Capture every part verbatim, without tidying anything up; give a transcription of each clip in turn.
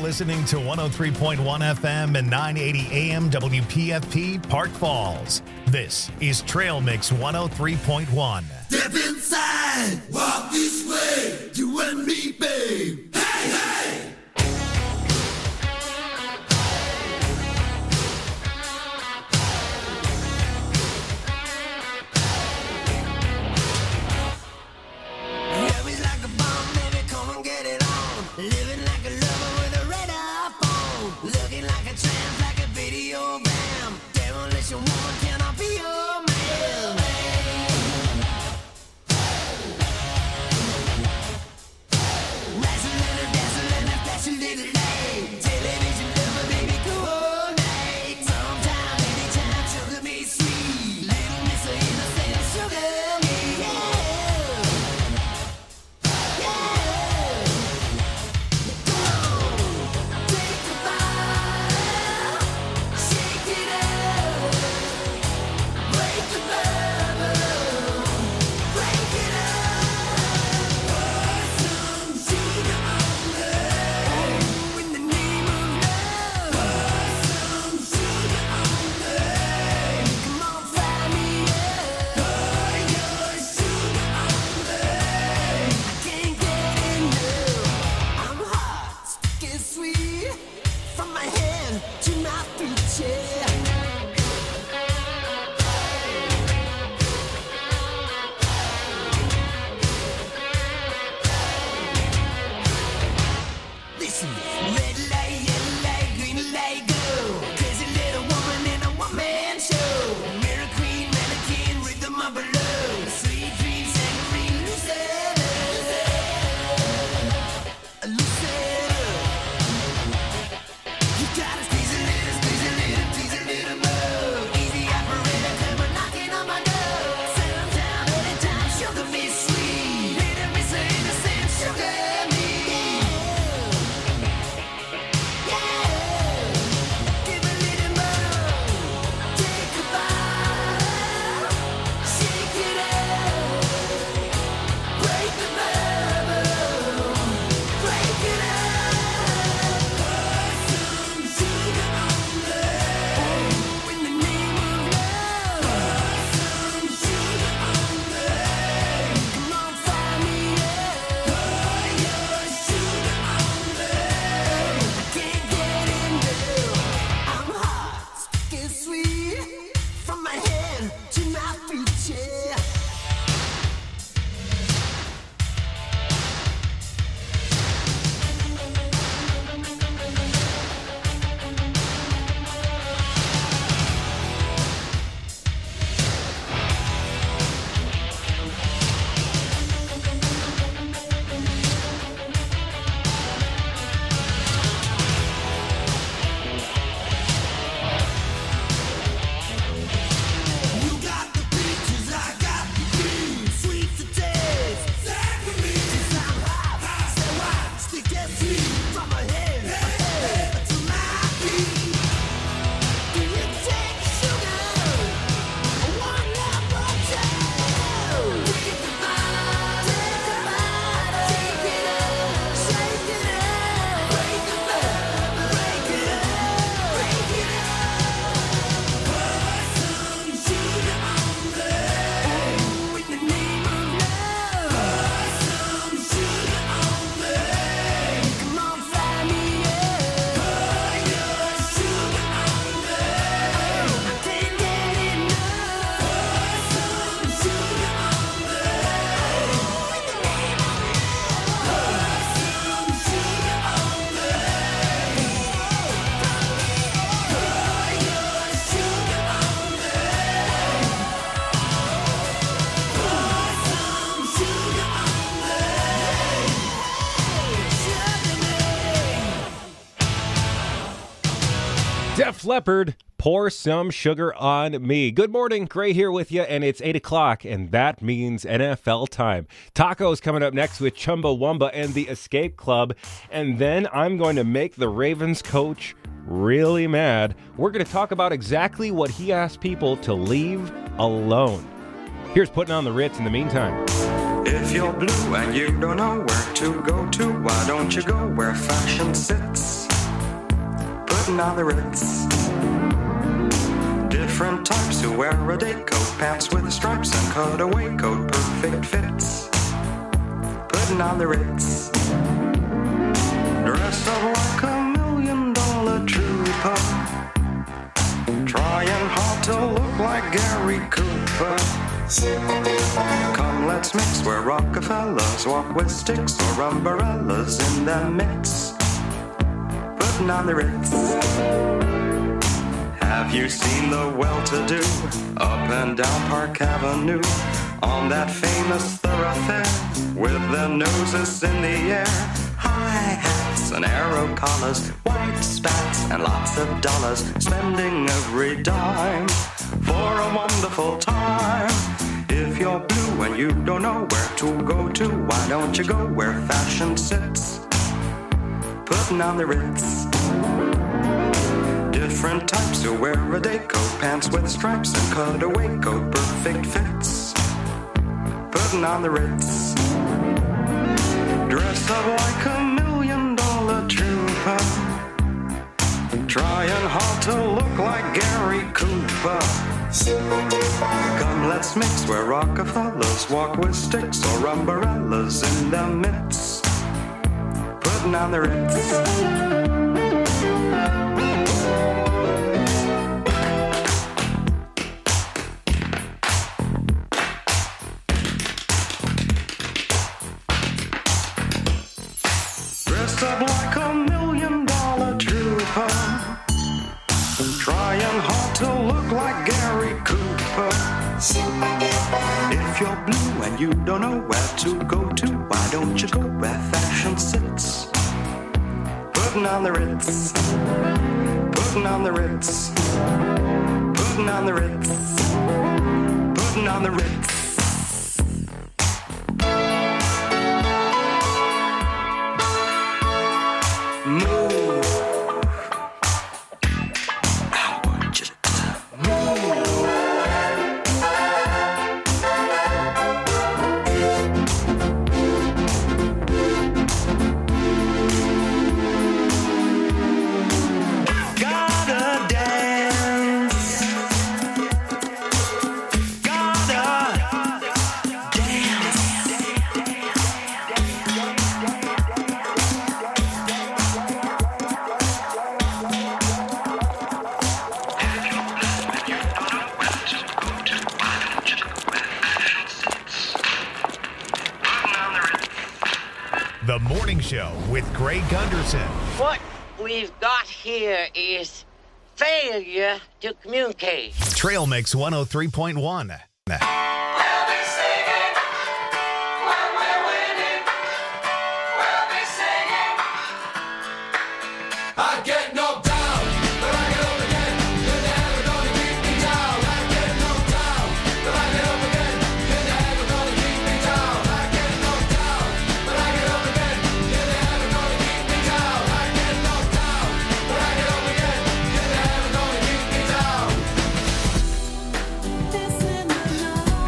listening to one oh three point one F M and nine eighty A M W P F P Park Falls. This is Trail Mix one oh three point one. Step inside, walk this way, you and me, babe. Hey, hey! Living like a lover with a radar phone. Looking like a tramp, like a video bam. Demolition woman, can I be your man? Razzle and dazzle and a flash a little light. Television lover, baby, coordinate. Sometime, anytime, sugar me sweet. Little miss of innocent, sugar me, yeah. Def Leppard, Pour Some Sugar on Me. Good morning, Gray here with you, and it's eight o'clock, and that means N F L time. Taco's coming up next with Chumbawamba and the Escape Club, and then I'm going to make the Ravens coach really mad. We're going to talk about exactly what he asked people to leave alone. Here's Putting on the Ritz in the meantime. If you're blue and you don't know where to go to, why don't you go where fashion sits? putting on the Ritz. Different types who wear a day coat, pants with stripes and cutaway coat, perfect fits. Putting on the Ritz. Dressed up like a million dollar trooper, trying hard to look like Gary Cooper. Come, let's mix where Rockefellers walk with sticks or umbrellas in their midst. Putting on the Ritz. Have you seen the well-to-do up and down Park Avenue on that famous thoroughfare with their noses in the air? High hats and arrow collars, white spats and lots of dollars, spending every dime for a wonderful time. If you're blue and you don't know where to go to, why don't you go where fashion sits? Putting on the Ritz. Different types who wear a day coat, pants with stripes and cutaway coat, perfect fits. Putting on the Ritz. Dressed up like a million dollar trooper, trying hard to look like Gary Cooper. Come, let's mix where Rockefellers walk with sticks or umbrellas in their midst. Putting on the Ritz. Up like a million dollar trooper, trying hard to look like Gary Cooper. If you're blue and you don't know where to go to, why don't you go where fashion sits? Putting on the Ritz. Putting on the Ritz. Putting on the Ritz. Putting on the Ritz. Move. I want you to move. Gotta dance. Gotta dance. The Morning Show with Greg Gunderson. What we've got here is failure to communicate. Trail Mix one oh three point one. I get knocked down, but I get up again. You're never gonna keep me down. I get knocked down, but I get up again. You're never gonna keep me down. I get knocked down, but I get up again. You're never gonna keep me down. I get knocked down, but I get up again. You're never gonna keep me down. This in the night.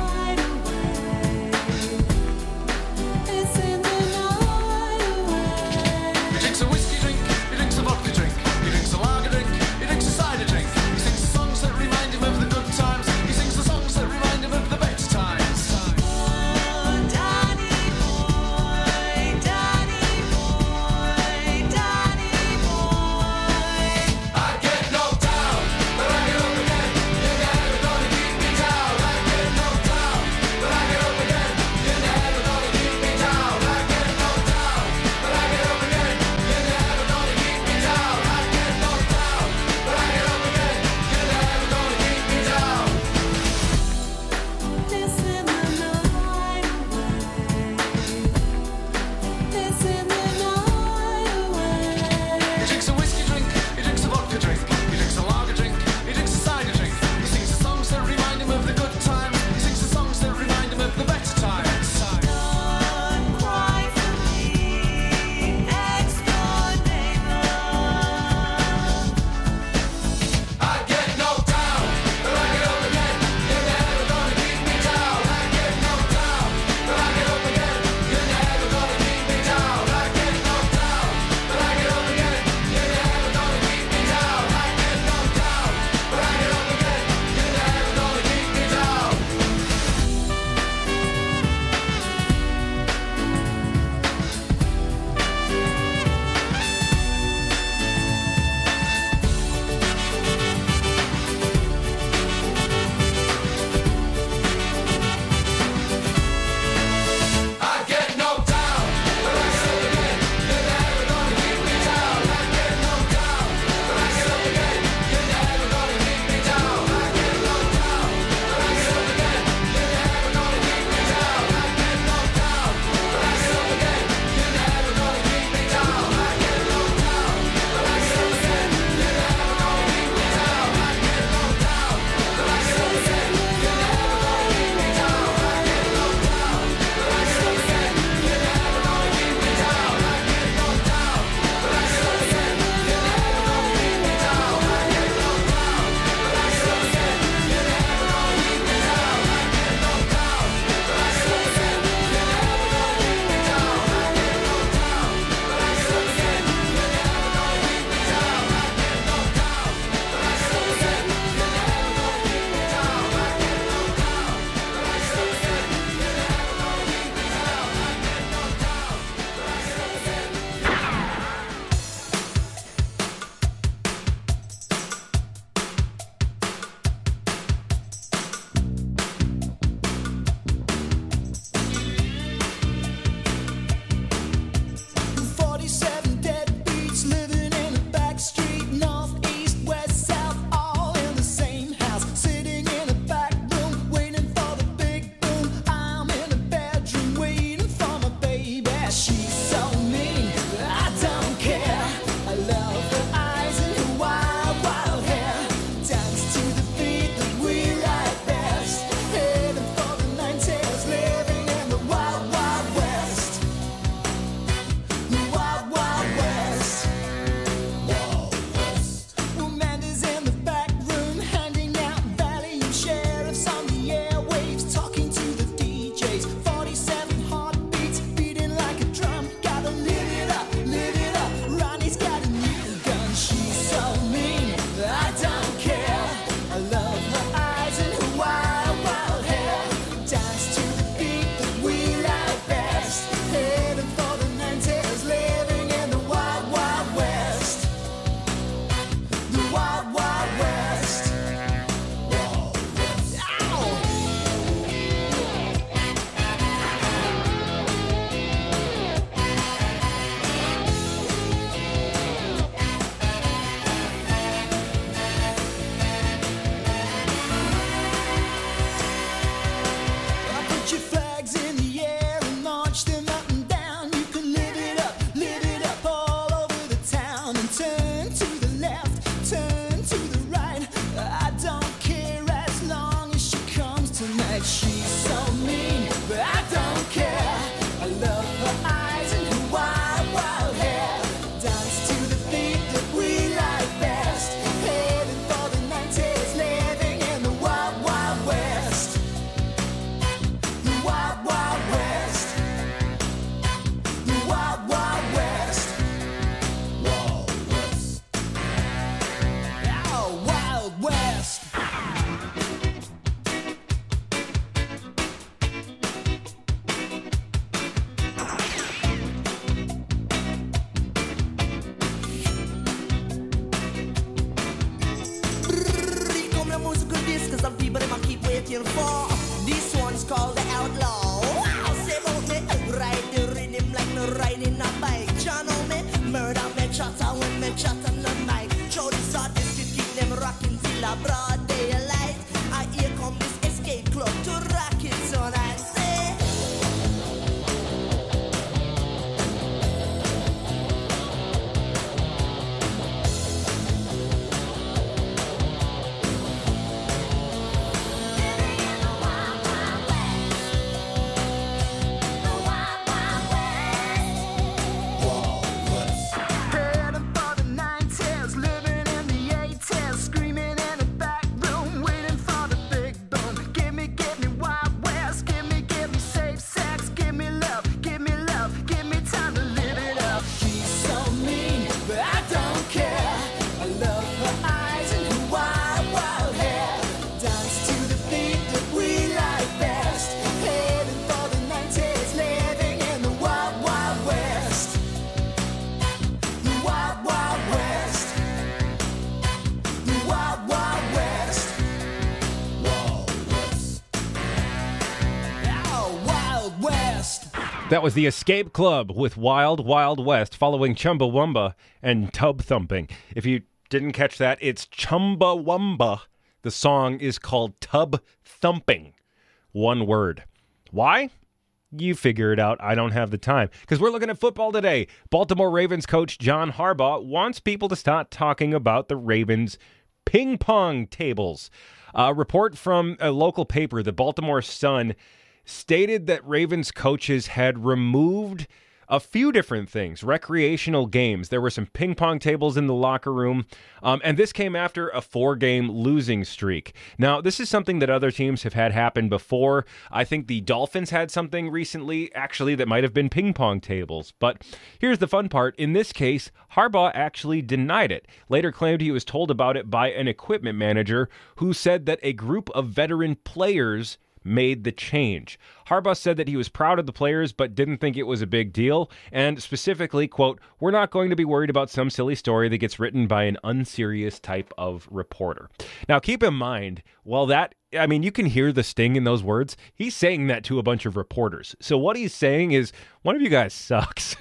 West. That was the Escape Club with Wild Wild West, following Chumbawamba and Tub Thumping. If you didn't catch that, it's Chumbawamba. The song is called Tub Thumping. One word. Why? You figure it out. I don't have the time. Because we're looking at football today. Baltimore Ravens coach John Harbaugh wants people to start talking about the Ravens ping pong tables. A report from a local paper, the Baltimore Sun, stated that Ravens coaches had removed a few different things, recreational games. There were some ping pong tables in the locker room, um, and this came after a four-game losing streak. Now, this is something that other teams have had happen before. I think the Dolphins had something recently, actually, that might have been ping pong tables. But here's the fun part. In this case, Harbaugh actually denied it. Later claimed he was told about it by an equipment manager who said that a group of veteran players made the change. Harbaugh said that he was proud of the players but didn't think it was a big deal, and specifically, quote, "We're not going to be worried about some silly story that gets written by an unserious type of reporter." Now, keep in mind, while that, I mean, you can hear the sting in those words, he's saying that to a bunch of reporters. So what he's saying is, one of you guys sucks.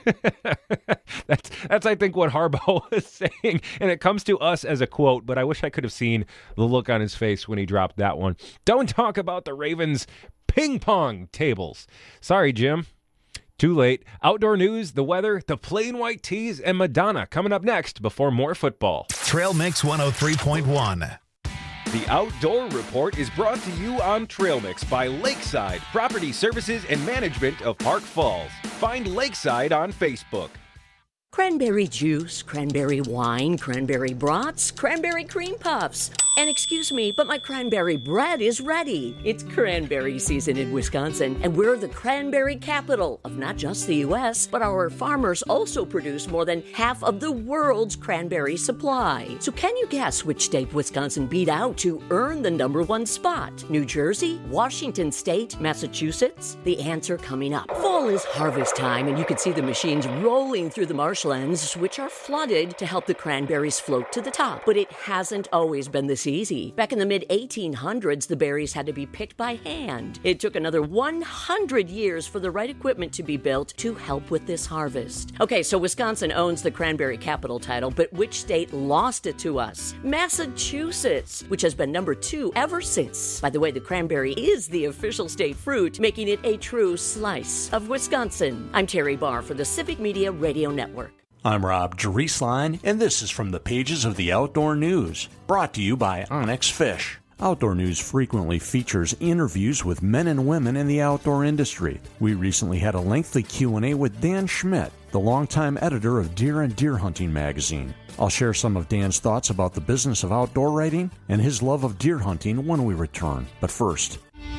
that's, that's, I think, what Harbaugh is saying, and it comes to us as a quote, but I wish I could have seen the look on his face when he dropped that one. Don't talk about the Ravens ping pong tables. Sorry, Jim. Too late. Outdoor news, the weather, the plain white tees, and Madonna coming up next before more football. Trail Mix one oh three point one. The Outdoor Report is brought to you on Trail Mix by Lakeside Property Services and Management of Park Falls. Find Lakeside on Facebook. Cranberry juice, cranberry wine, cranberry brats, cranberry cream puffs. And excuse me, but my cranberry bread is ready. It's cranberry season in Wisconsin, and we're the cranberry capital of not just the U S, but our farmers also produce more than half of the world's cranberry supply. So can you guess which state Wisconsin beat out to earn the number one spot? New Jersey, Washington State, Massachusetts? The answer coming up. Fall is harvest time, and you can see the machines rolling through the marshlands, which are flooded to help the cranberries float to the top. But it hasn't always been this easy. Back in the mid eighteen hundreds, the berries had to be picked by hand. It took another one hundred years for the right equipment to be built to help with this harvest. Okay, so Wisconsin owns the cranberry capital title, but which state lost it to us? Massachusetts, which has been number two ever since. By the way, the cranberry is the official state fruit, making it a true slice of Wisconsin. I'm Terry Barr for the Civic Media Radio Network. I'm Rob Drieslein, and this is from the pages of the Outdoor News, brought to you by Onyx Fish. Outdoor News frequently features interviews with men and women in the outdoor industry. We recently had a lengthy Q and A with Dan Schmidt, the longtime editor of Deer and Deer Hunting magazine. I'll share some of Dan's thoughts about the business of outdoor writing and his love of deer hunting when we return. But first,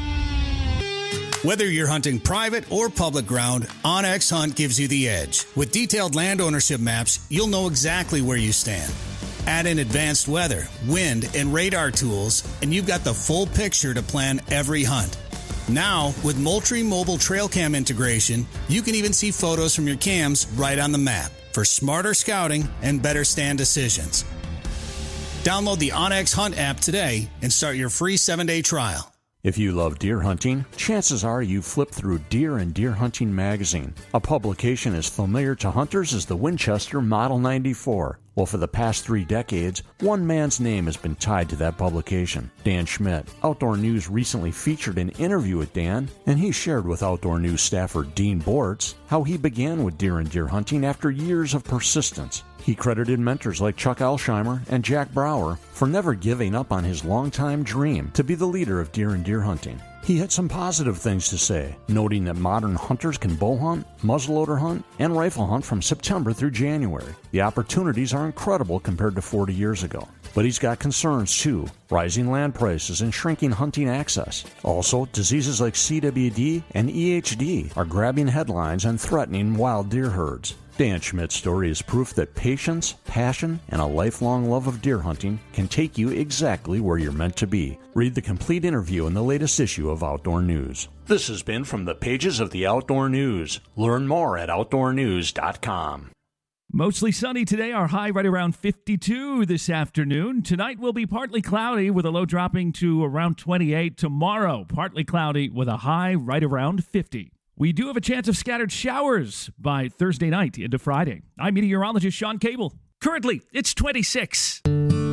whether you're hunting private or public ground, OnX Hunt gives you the edge. With detailed land ownership maps, you'll know exactly where you stand. Add in advanced weather, wind, and radar tools, and you've got the full picture to plan every hunt. Now, with Moultrie Mobile Trail Cam integration, you can even see photos from your cams right on the map for smarter scouting and better stand decisions. Download the OnX Hunt app today and start your free seven-day trial. if you love deer hunting, chances are you've flipped through Deer and Deer Hunting magazine, a publication as familiar to hunters as the Winchester Model ninety-four. Well, for the past three decades, one man's name has been tied to that publication, Dan Schmidt. Outdoor News recently featured an interview with Dan, and he shared with Outdoor News staffer Dean Bortz how he began with deer and deer hunting after years of persistence. He credited mentors like Chuck Alsheimer and Jack Brower for never giving up on his longtime dream to be the leader of deer and deer hunting. He had some positive things to say, noting that modern hunters can bow hunt, muzzleloader hunt, and rifle hunt from September through January. The opportunities are incredible compared to forty years ago. But he's got concerns too, rising land prices and shrinking hunting access. Also, diseases like C W D and E H D are grabbing headlines and threatening wild deer herds. Dan Schmidt's story is proof that patience, passion, and a lifelong love of deer hunting can take you exactly where you're meant to be. Read the complete interview in the latest issue of Outdoor News. This has been from the pages of the Outdoor News. Learn more at outdoor news dot com. Mostly sunny today, our high right around fifty-two this afternoon. Tonight will be partly cloudy with a low dropping to around twenty-eight. Tomorrow, partly cloudy with a high right around fifty. We do have a chance of scattered showers by Thursday night into Friday. I'm meteorologist Sean Cable. Currently, it's twenty-six.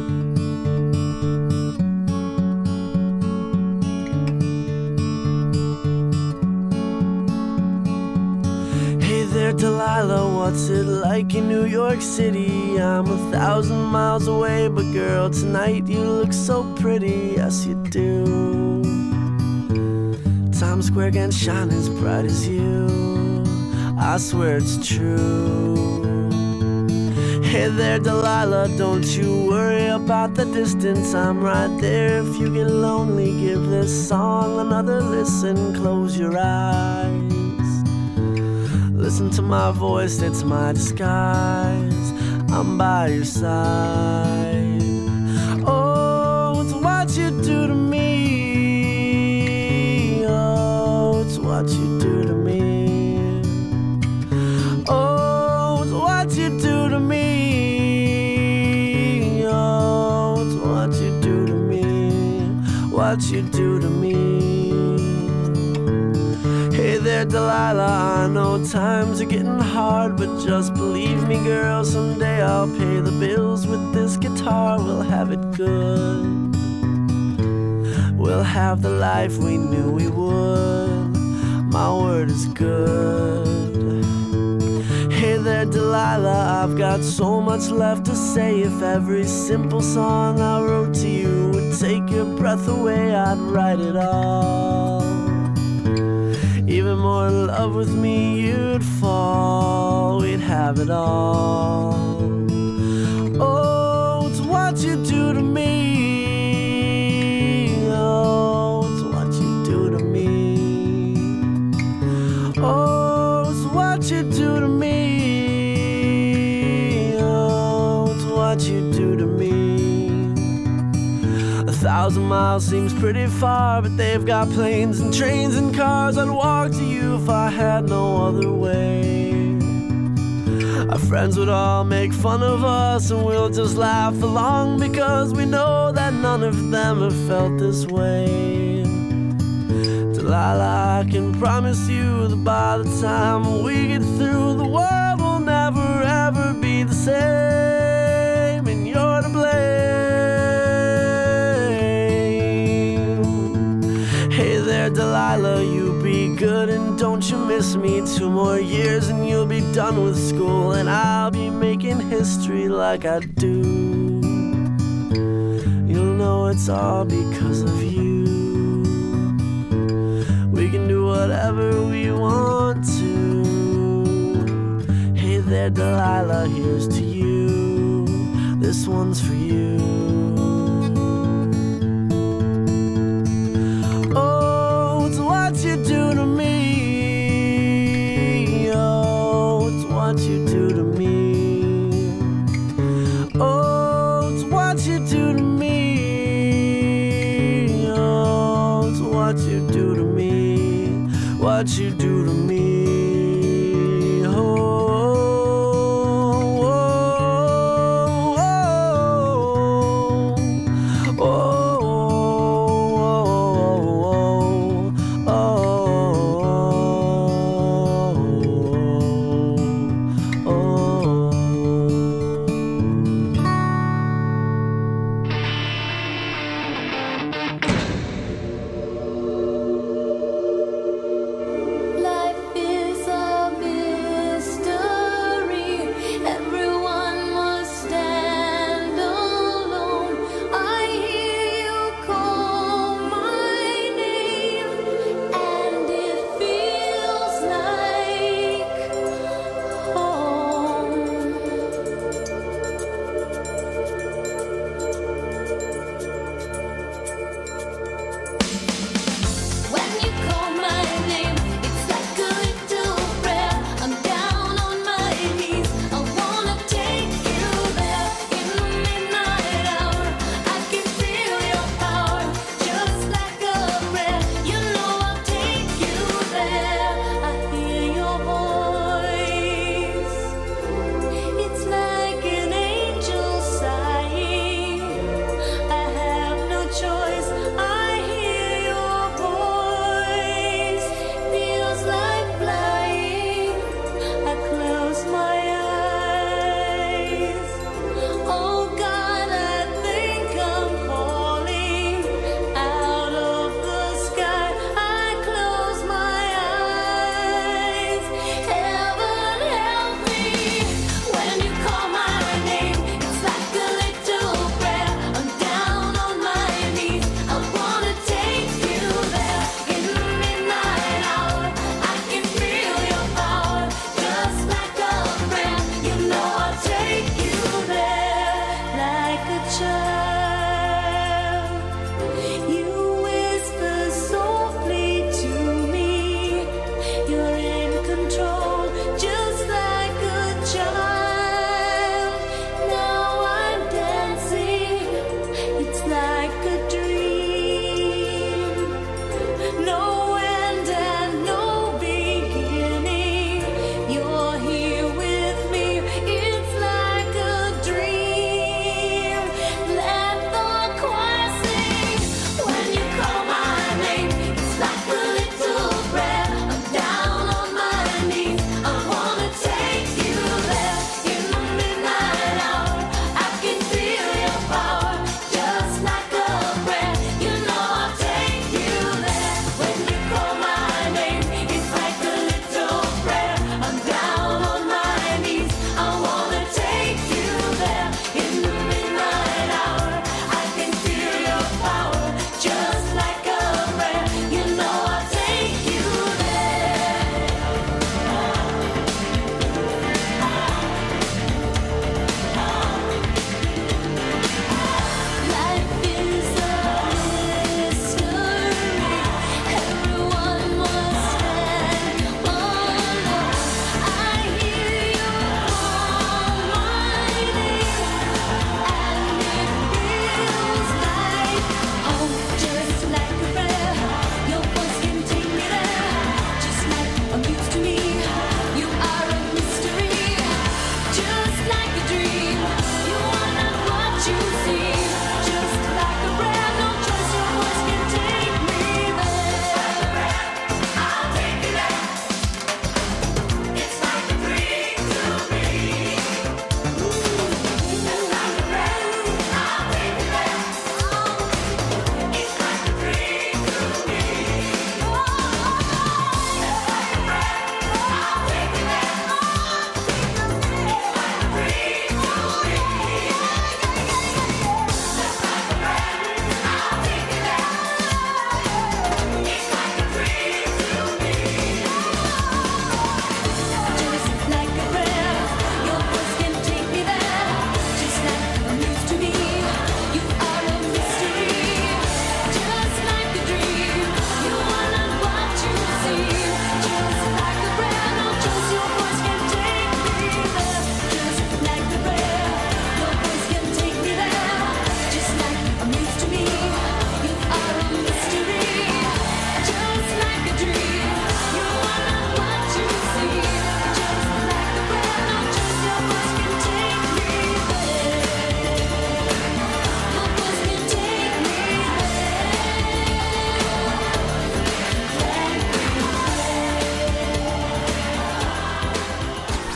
Hey there, Delilah, what's it like in New York City? I'm a thousand miles away, but girl, tonight you look so pretty, yes you do. Times Square can shine as bright as you, I swear it's true. Hey there, Delilah, don't you worry about the distance, I'm right there. If you get lonely, give this song another listen, close your eyes. Listen to my voice, it's my disguise, I'm by your side. Oh, it's what you do to me. Oh, it's what you do to me. Oh, it's what you do to me. Oh, it's what you do to me. What you do to me. Hey there, Delilah, I know times are getting hard, but just believe me, girl, someday I'll pay the bills with this guitar. We'll have it good. We'll have the life we knew we would. My word is good. Hey there, Delilah, I've got so much left to say. If every simple song I wrote to you would take your breath away, I'd write it all. Even more in love with me, you'd fall. We'd have it all. Oh, it's what you do to me. Oh, it's what you do to me. Oh, it's what you do to me. Oh, it's what you do to me. A thousand miles seems pretty far, but they've got planes and trains and cars. I'd walk to you if I had no other way. Our friends would all make fun of us, and we'll just laugh along, because we know that none of them have felt this way. Delilah, I can promise you that by the time we get through, the world will never ever be the same, and you're to blame. Hey there, Delilah, you be good and don't you miss me. Two more years and you'll be done with school, and I'll be making history like I do. You'll know it's all because of you. We can do whatever we want to. Hey there, Delilah, here's to you. This one's for you. Oh, it's what you do to me. Oh, it's what you do to me. Oh, it's what you do to me. Oh, it's what you do to me. What you do to me. Oh, oh, oh, oh, oh, oh, oh, oh.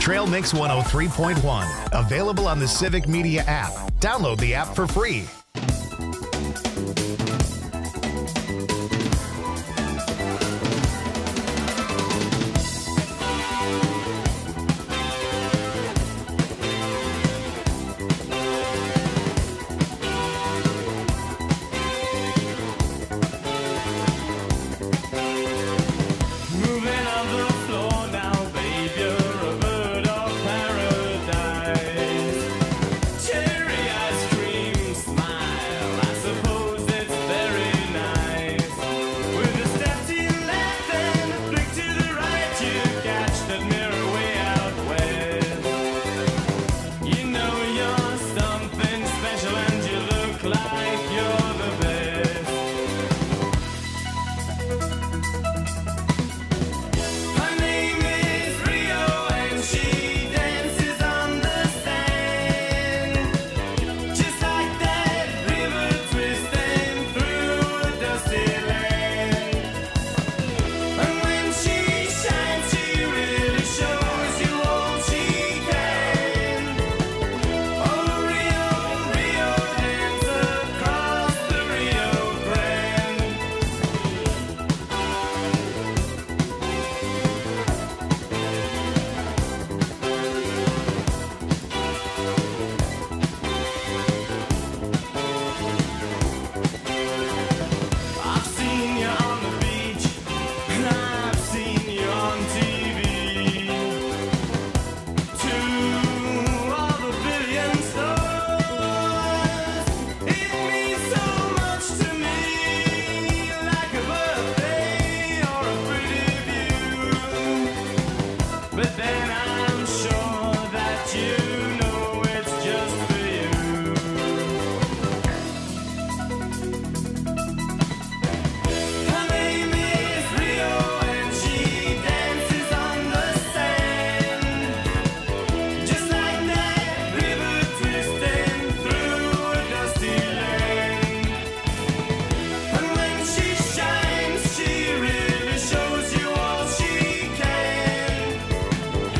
Trail Mix one oh three point one. Available on the Civic Media app. Download the app for free. Moving on the floor now, babe, you're a bird of paradise. Cherry ice cream smile, I suppose it's very nice. With a step to your left and a flick to the right, you catch that mirror way out west. You know you're something special and you look like you're the best. Her name is Rio and she dances on the sand, just like that river twisting through a dusty land. And when she shines, she really shows you all she can. Oh, Rio, Rio, dance across the Rio Grande. I've seen you on the beach, and I've seen you on T V. To all the billion stars, it means so much to me, like a birthday or a pretty view. But then I'm sure that you know it's just for you. Her name is Rio and she dances on the sand, just like that river twisting through a dusty land. And when she shines, she really shows you all she can.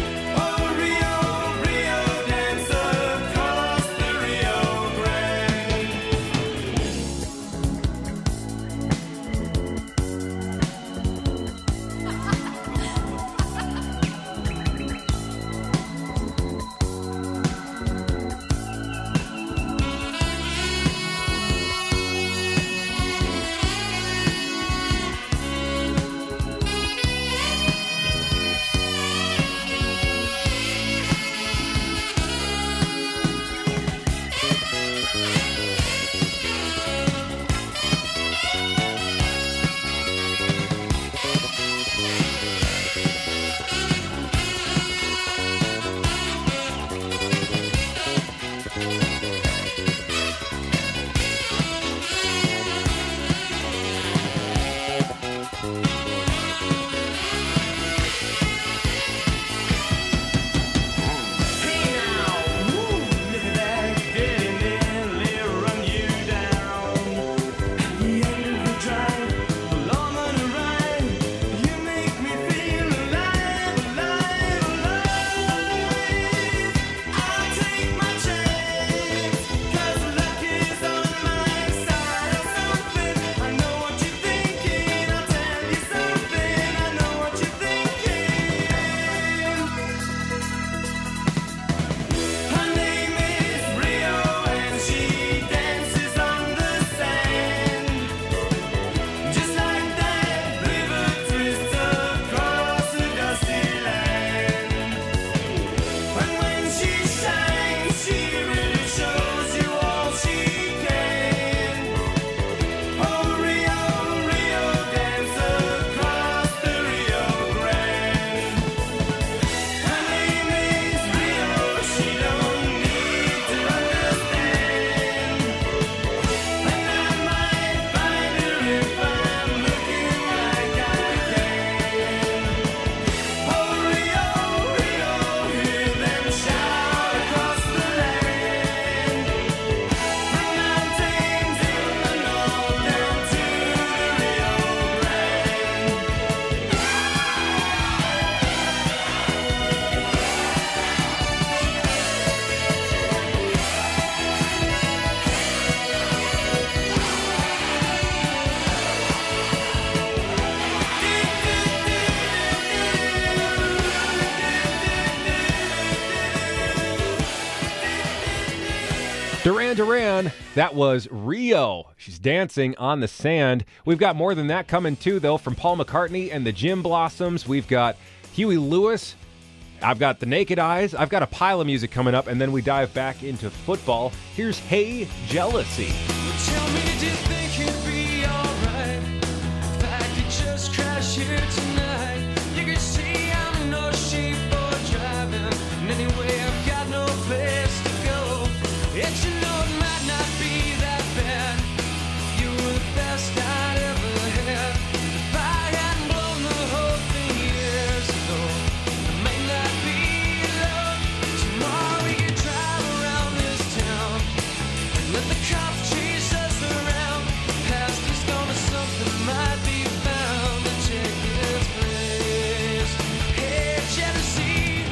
Duran Duran, that was Rio. She's dancing on the sand. We've got more than that coming too, though, from Paul McCartney and the Jim Blossoms. We've got Huey Lewis. I've got the Naked Eyes. I've got a pile of music coming up, and then we dive back into football. Here's Hey Jealousy. Tell me, do you think it'd be alright if I could just crash here tonight? You can see I'm no sheep for driving, and anyway I've got no place to go. And you know it might not be that bad. You were the best I'd ever had. If I hadn't blown the whole thing years ago, it may not be love. Tomorrow we can drive around this town and let the cops chase us around. Past is gonna something might be found to take its place. Hey jealousy,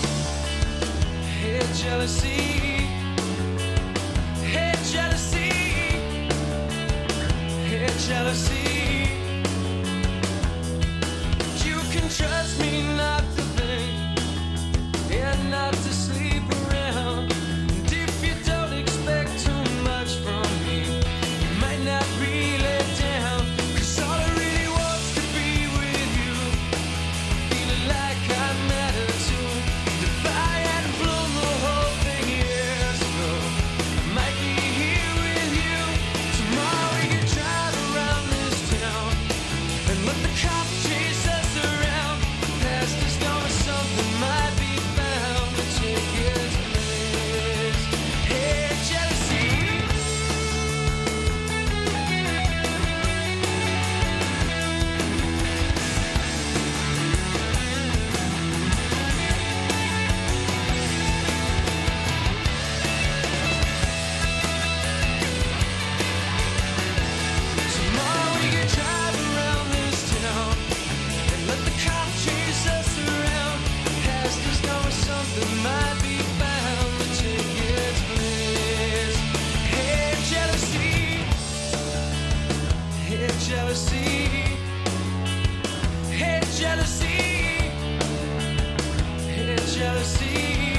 hey jealousy. Hey jealousy, hey jealousy. You can trust me not to think and not to sleep around. And if you don't expect too much from me, you might not really down. Cause all I really wants to be with you, feeling like I matter too. If I hadn't blown the whole thing years ago, I might be here with you. Tomorrow we can drive around this town and let the cops chase us around. Past is gonna something might be found to take its place. Hey jealousy. Tomorrow we can drive around this town and let the cops chase us around. Past is gonna something might be found to take its place. Hey jealousy, hey jealousy, hey jealousy, hey jealousy.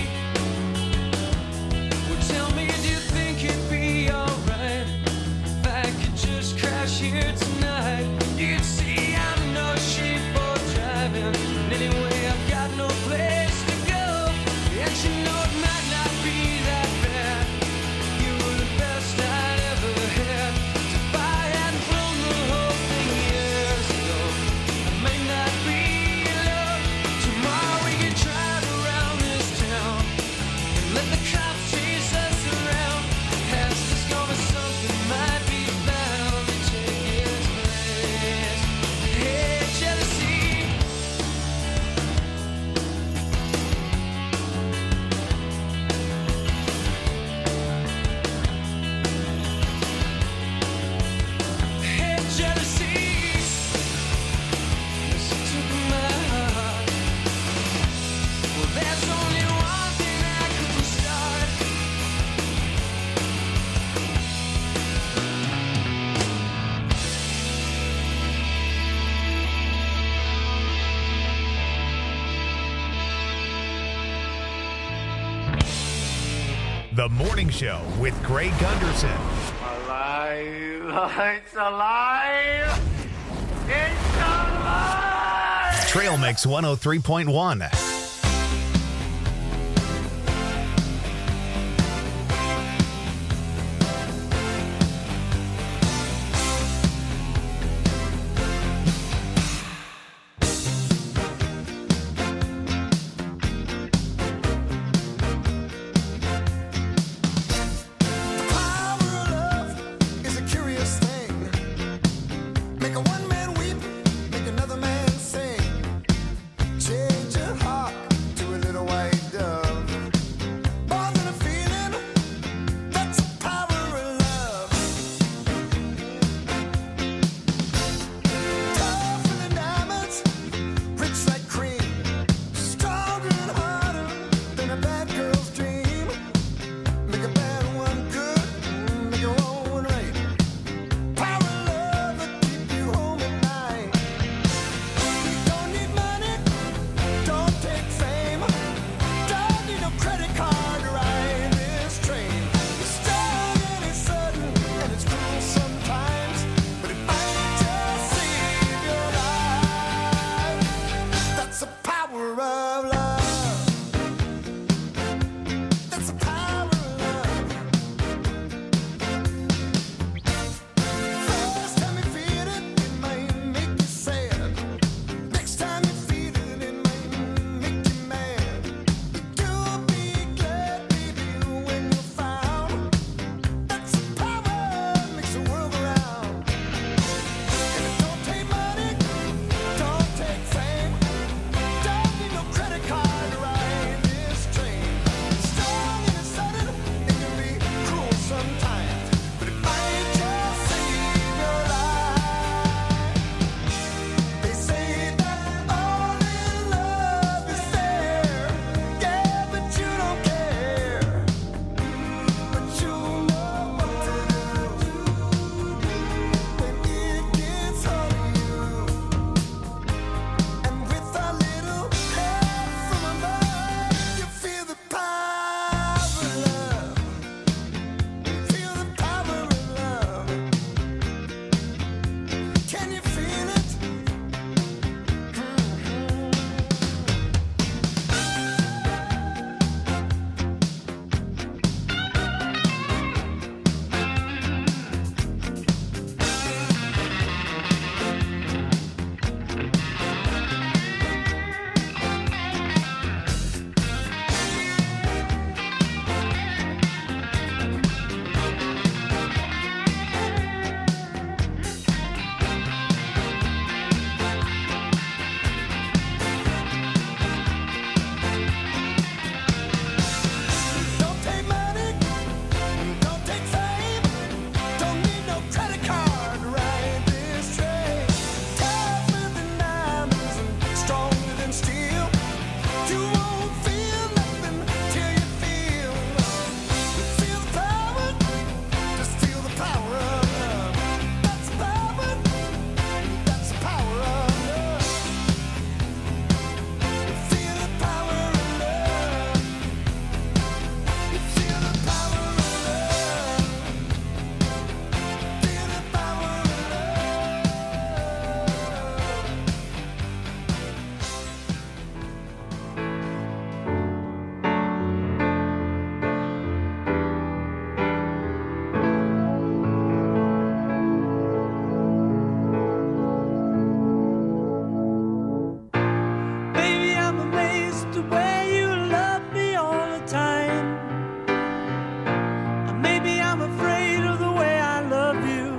Well, tell me, do you think it'd be alright if I could just crash here tonight? You can see I'm no sheep for driving, and anyway I've got no place to go. And you know it might not be that bad. You were the best I'd ever had. If I hadn't blown the whole thing years ago, I may not be love. Tomorrow we can drive around this town and let the cops chase us around. Past is gonna something might be found to take its place. Hey jealousy. Hey jealousy. Listen to my heart. Well, there's only one thing I could start. The Morning Show with Greg Gunderson. Alive! It's alive! It's alive! Trail Mix one oh three point one. Power of love is a curious thing. Make a one man weep, make another man sing. Change your heart. the way you love me all the time. Maybe I'm afraid of the way I love you.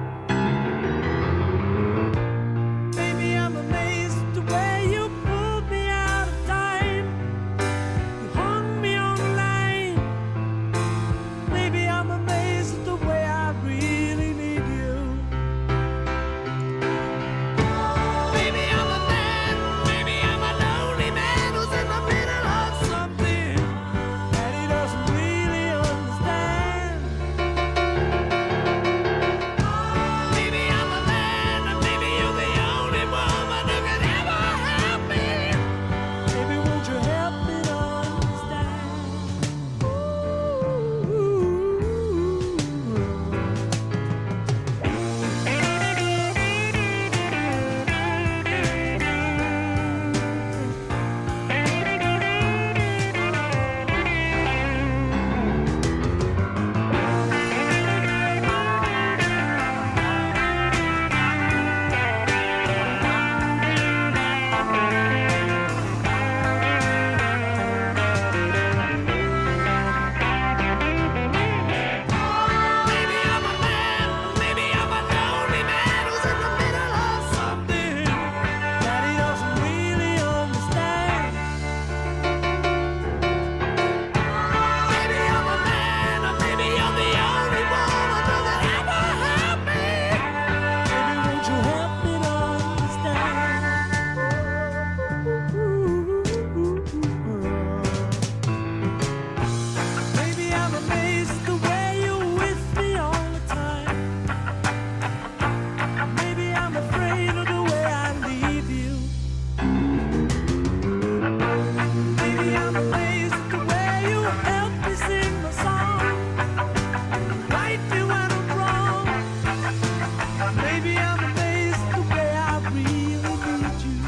Maybe I'm amazed at the way you pulled me out of time. You hung me on the line. Maybe I'm amazed at the way I really need you. Maybe I'm a man, maybe I'm a lonely man who's in the middle of something that he doesn't really understand. Maybe I'm a man, and maybe you're the only woman who can ever help me. Maybe won't you help me to understand? Maybe I'm a man, maybe I'm a lonely man who's in the middle of something that he doesn't really understand. Maybe I'm a man, or maybe you're the only woman who can ever help me. Maybe won't you help me to understand? Maybe I'm amazed at the way you're with me all the time. Maybe I'm afraid of the way I leave you. Maybe I'm amazed at the way you help me sing my song, right me when I'm wrong. Maybe I'm amazed at the way I really need you.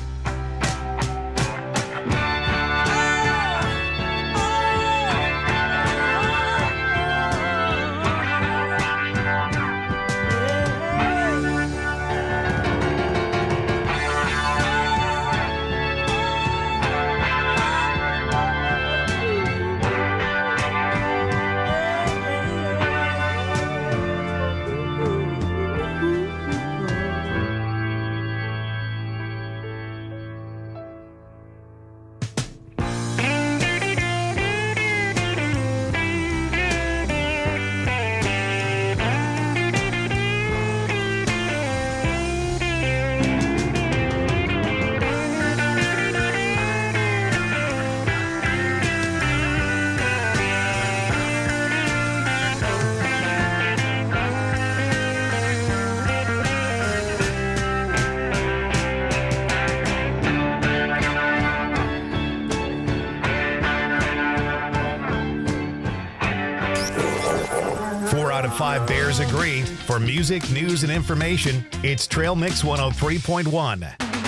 Four out of five Bears agree. For music, news, and information, it's Trail Mix one oh three point one.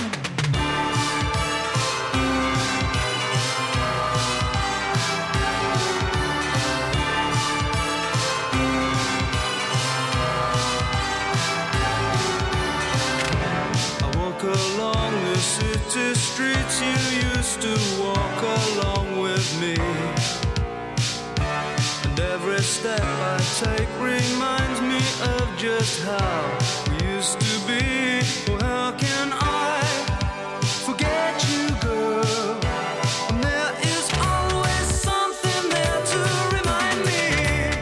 I walk along the city streets you used to walk along with me. And every step I take reminds me of just how we used to be. Oh, how can I forget you, girl? And there is always something there to remind me.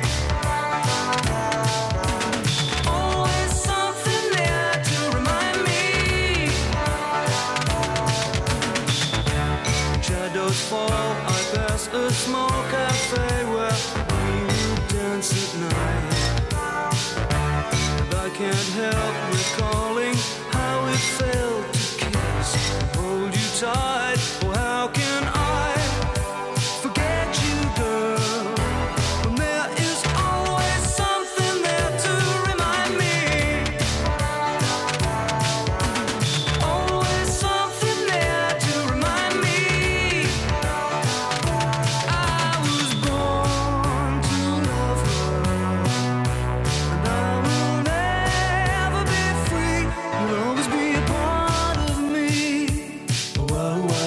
Always something there to remind me. Shadows fall, I pass a small cafe where dance at night. And I can't help recalling how it felt to kiss and hold you tight. Oh, how can I forget you, girl? When there is always something there to remind me. Always something there to remind me. I was born to love her, and I will never be free. You'll always be a part of me. Oh, oh, oh.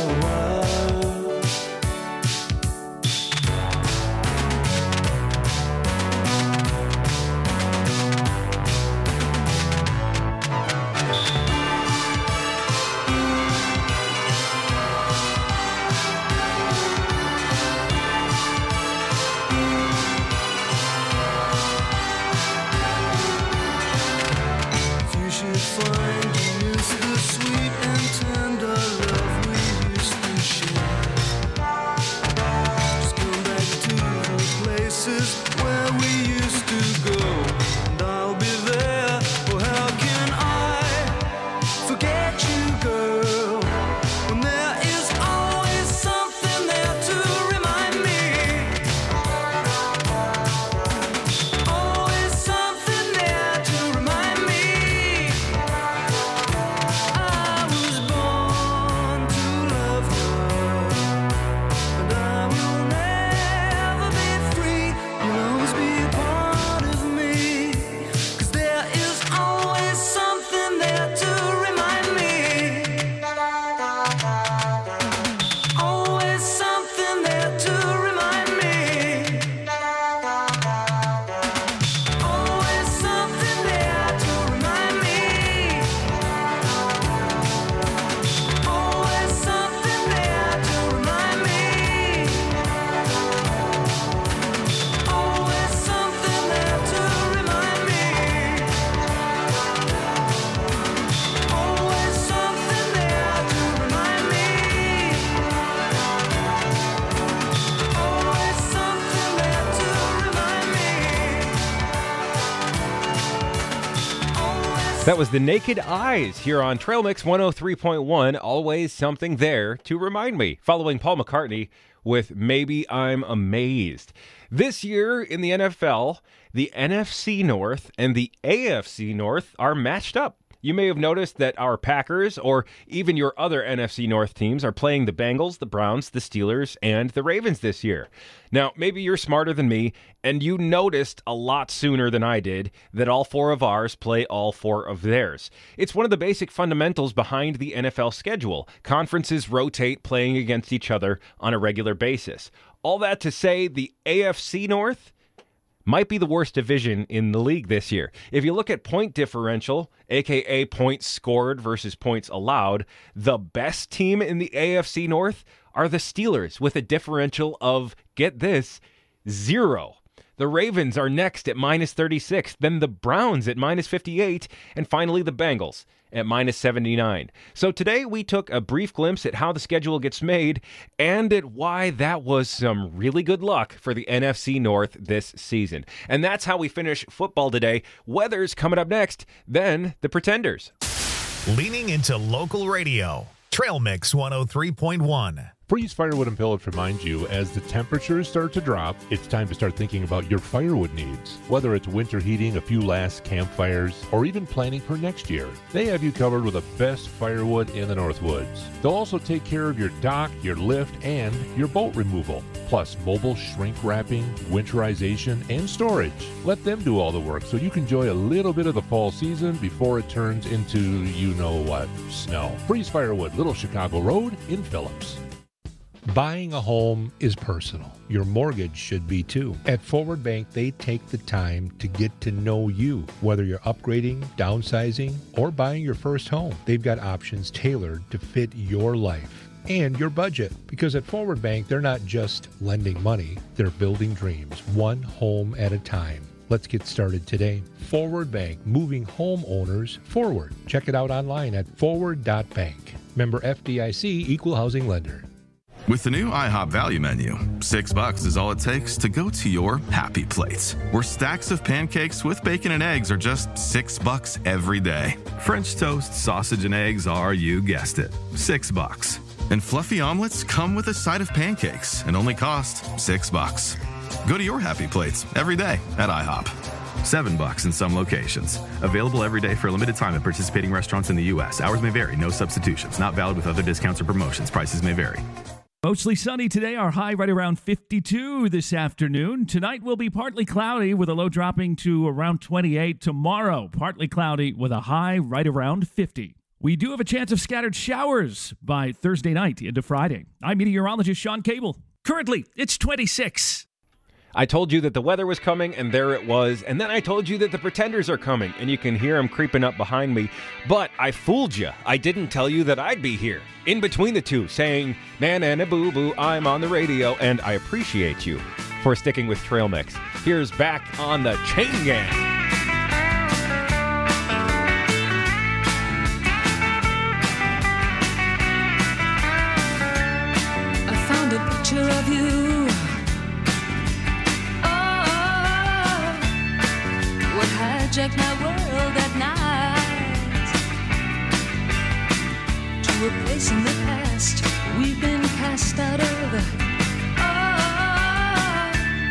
That was The Naked Eyes here on Trail Mix one oh three point one. Always something there to remind me. Following Paul McCartney with Maybe I'm Amazed. This year in the N F L, the N F C North and the A F C North are matched up. You may have noticed that our Packers, or even your other N F C North teams, are playing the Bengals, the Browns, the Steelers, and the Ravens this year. Now, maybe you're smarter than me, and you noticed a lot sooner than I did that all four of ours play all four of theirs. It's one of the basic fundamentals behind the N F L schedule. Conferences rotate playing against each other on a regular basis. All that to say, the A F C North might be the worst division in the league this year. If you look at point differential, aka points scored versus points allowed, the best team in the A F C North are the Steelers with a differential of, get this, zero. The Ravens are next at minus thirty-six, then the Browns at minus fifty-eight, and finally the Bengals at minus seventy-nine. So today we took a brief glimpse at how the schedule gets made and at why that was some really good luck for the N F C North this season. And that's how we finish football today. Weather's coming up next, then the Pretenders. Leaning into local radio. Trail Mix one oh three point one. Freeze Firewood and Pillets reminds you, as the temperatures start to drop, it's time to start thinking about your firewood needs. Whether it's winter heating, a few last campfires, or even planning for next year, they have you covered with the best firewood in the Northwoods. They'll also take care of your dock, your lift, and your boat removal, plus mobile shrink wrapping, winterization, and storage. Let them do all the work so you can enjoy a little bit of the fall season before it turns into you-know-what, snow. Freeze Firewood, Little Chicago Road in Phillips. Buying a home is personal. Your mortgage should be too. At Forward Bank, they take the time to get to know you. Whether you're upgrading, downsizing, or buying your first home, they've got options tailored to fit your life and your budget. Because at Forward Bank, they're not just lending money, they're building dreams, one home at a time. Let's get started today. Forward Bank, moving homeowners forward. Check it out online at forward dot bank. Member F D I C, Equal Housing Lender. With the new IHOP value menu, six bucks is all it takes to go to your happy place, where stacks of pancakes with bacon and eggs are just six bucks every day. French toast, sausage, and eggs are, you guessed it, six bucks. And fluffy omelets come with a side of pancakes and only cost six bucks. Go to your happy plates every day at IHOP. Seven bucks in some locations. Available every day for a limited time at participating restaurants in the U S. Hours may vary. No substitutions. Not valid with other discounts or promotions. Prices may vary. Mostly sunny today, our high right around fifty-two this afternoon. Tonight will be partly cloudy with a low dropping to around twenty-eight. Tomorrow, partly cloudy with a high right around fifty. We do have a chance of scattered showers by Thursday night into Friday. I'm meteorologist Sean Cable. Currently, it's twenty-six. I told you that the weather was coming, and there it was. And then I told you that the Pretenders are coming, and you can hear them creeping up behind me. But I fooled you. I didn't tell you that I'd be here, in between the two, saying, na na na boo boo, I'm on the radio, and I appreciate you for sticking with Trail Mix. Here's Back on the Chain Gang. I found a picture of you. Hijack my world at night to a place in the past we've been cast out of. Oh,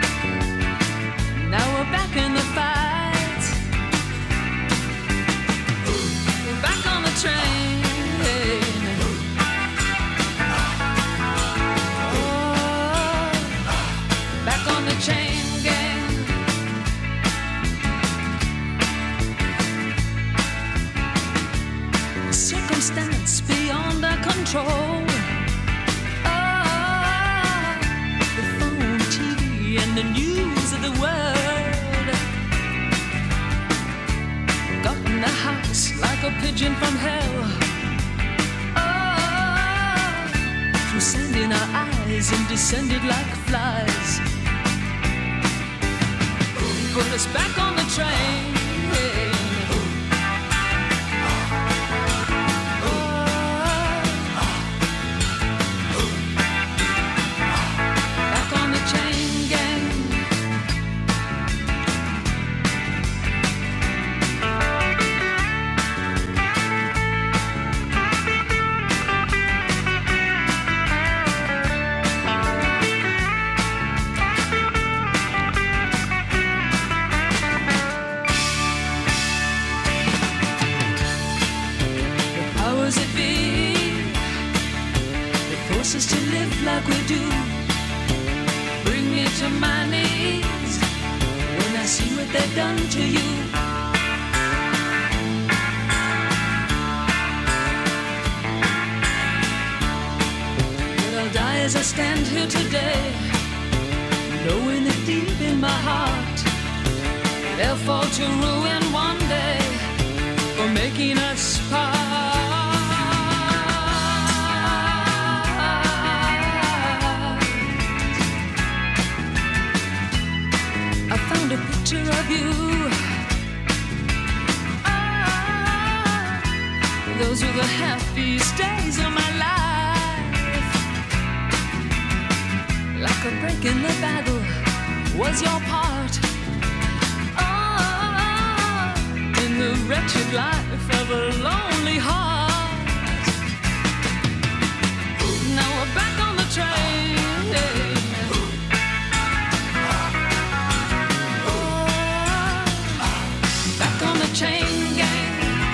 now we're back in the fight. We're back on the train. Oh, back on the chain gang. Circumstance beyond our control. Ah, the phone, T V, and the news of the world got in the house like a pigeon from hell. Ah, through sand in our eyes and descended like flies. Put us back on the train. like we do bring me to my knees when I see what they've done to you. But I'll die as I stand here today, knowing that deep in my heart they'll fall to ruin one day for making us part. I found a picture of you. Ah, those were the happiest days of my life. Like a break in the battle was your part. Ah, in the wretched life of a lonely heart. Now we're back on the train. On the chain gang.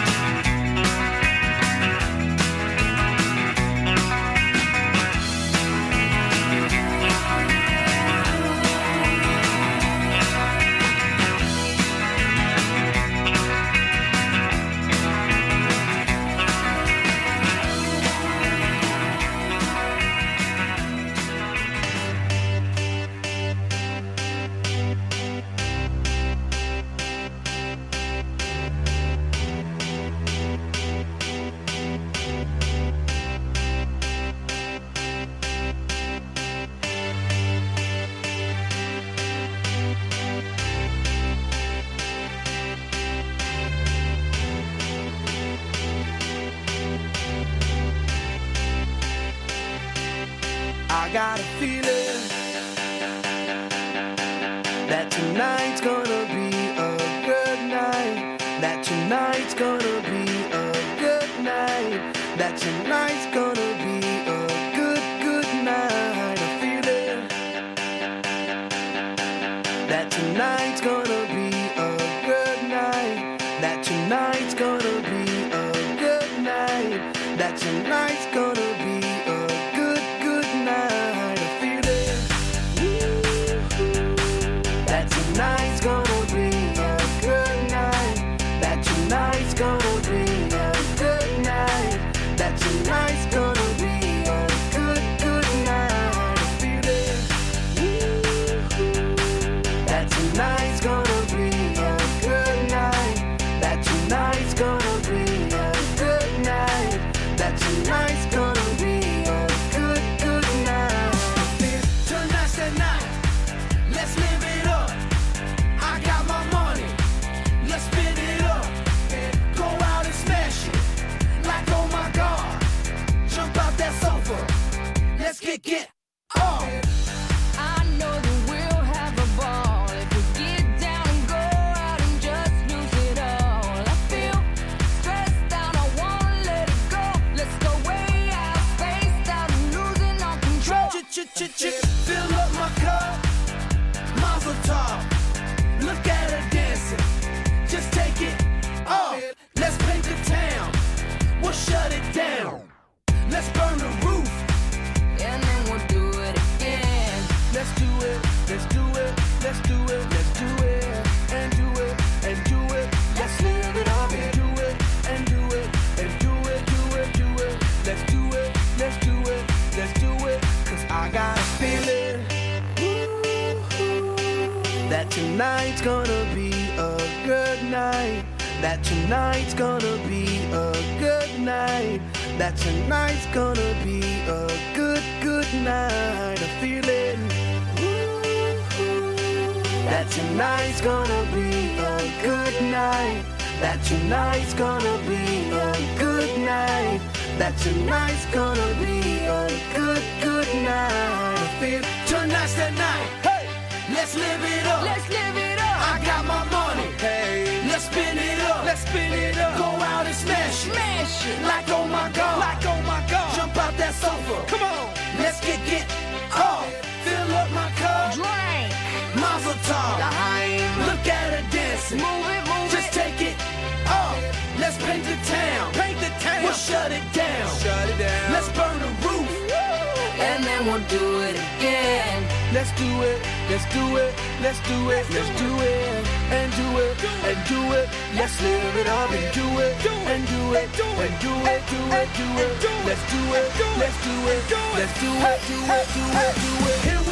I got a feeling that tonight's gonna be a good night. That tonight's gonna be a good night. That tonight's gonna be a good, good night. A feeling that tonight's gonna be a good night. That tonight's gonna be a good night. That tonight's gonna be a good, good night. A feeling that tonight's gonna be a good night. That tonight's gonna be a good night. That tonight's gonna be a good, good night. A feeling that tonight's gonna be a good night. That tonight's gonna be a good night. That tonight's gonna be a good, good night. Tonight's the night, let's live it up. I got my money, let's spin it up. Go out and smash it, like oh my god. Jump out that sofa, let's get get off. I know that we'll have a ball if we get down and go out and just lose it all. I feel stressed out, I wanna let it go. Let's go way out, spaced out and losing all control. Fill up my cup, Mazel tov. Look at her dancing, just take it off. Let's paint the town, we'll shut it down. Let's burn the roof, And then we'll do it again. let's do it, let's do it, let's do it, let's do it, and do it, and do it. Let's live it up and do it, and do it, and do it, do it, do it. Let's do it, let's do it, let's do it. Cause I got a feeling that tonight's gonna be a good night. That tonight's gonna be a good night. That tonight's gonna be a good, good night. A feeling that tonight's gonna be a good night. That tonight's gonna be a good night. That tonight's gonna be a good, good night. A feeling tonight's the night. Hey, let's live it up. Let's live it up. I got my money. Hey, let's spin it up. Let's spin it up. Go out and smash it. Smash it. Like oh my god. Like oh my god. Jump out that sofa. Come on. Let's get get off. Fill up my cup. Drink. Mazel tov. L'chaim. Look at her dancing. Move it, move Just it. take it off. Let's paint the town. Paint the town. We'll shut it down. Shut it down. Let's burn the roof. And then gonna do it again. Let's do it, let's do it, let's do it, let's do it, and do it, and do it. Let's live it up and do it, and do it, and do it, do it, do it. Let's do it, let's do it, let's do it, do it, do it, do it, do it. Here